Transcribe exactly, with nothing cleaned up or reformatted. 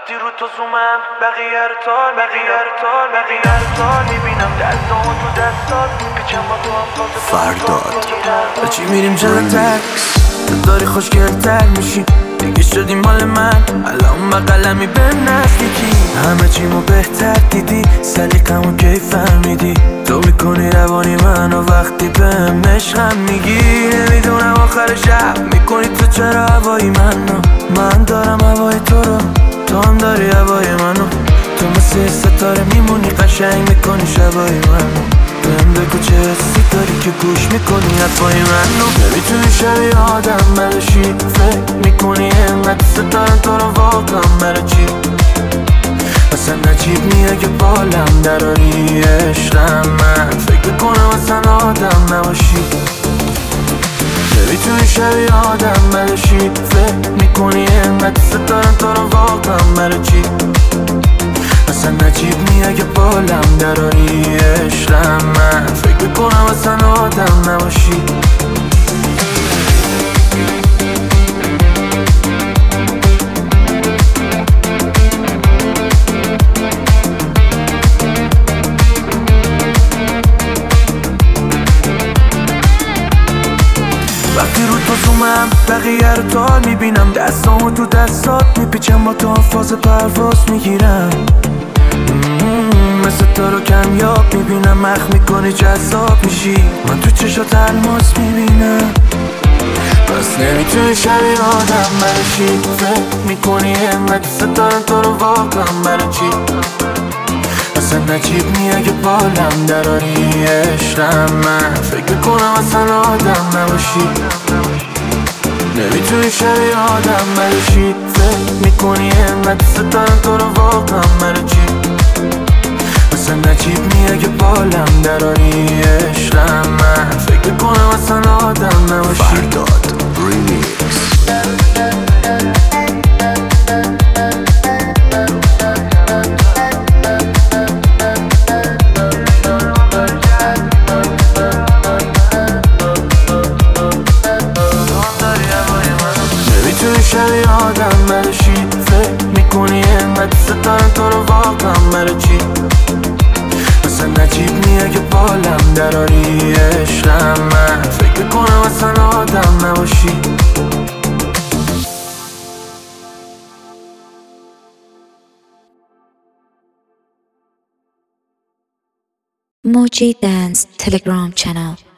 وقتی رو تو زومم بقیه رو تال بقیه رو تال بقیه رو تال میبینم دستامو تو دستات پیچم با تو هم فاز فرداد هرچی میریم جلوتر تو داری خوشگلتر میشی دیگه شدی مال من الان بقلمی به نزدیکی همه چیمو بهتر دیدی سلیقمو کی فهمیدی تو میکنی روانی منو وقتی بهم عشقم میگی نمیدونم آخر شب میکنی تو چرا هوایی منو من دارم هوای تو رو تو هم داری هوای منو تو مثل ستاره میمونی قشنگ میکنی شبای منو بهم بگو چه حسی داری که گوش میکنی حرفای منو نمیتونی شبیه آدم بلشی فکر میکنی اینقدر ستاره تو رو واقعا برای چی اصلا نجیب نیه که بالم دراری عشقم من فکر میکنم اصلا آدم نباشی نمیتونی شبیه آدم بلشی فکر میکنی اینقدر ستاره تو رو واقعا برای چی اصلا نجیب نیه که بالم دراری عشقم من فکر میکنم اصلا آدم نباشی وقتی رو تو زومم بقیه رو تال میبینم دستامو تو دستات میپیچم با تو هم فاز پرواز میگیرم مثل تو رو کمیاب میبینم مخ میکنی جذاب میشی من تو چشات الماس میبینم پس نمیتونی شبیه آدم بلشی فکر میکنی اینقدر ستاره تو رو واقعا برای چی اصلا نجیب نیه که بالم دراری عشقم من فکر میکنم اصلا آدم نباشی نمیتونی شبیه آدم بلشی فکر میکنی اینقدر ستاره تو رو واقعا برای چی اصلا نجیب نیه که بالم دراری عشقم من فکر میکنم اصلا آدم نباشی فرداد ریمیکس نمیتونی شبیه آدم بلشی فکر میکنی اینقدر ستاره تو رو واقعا برای چی اصلا نجیب نیه که بالم دراری عشقم من فکر میکنم اصلا آدم نباشی Moji Dance Telegram channel.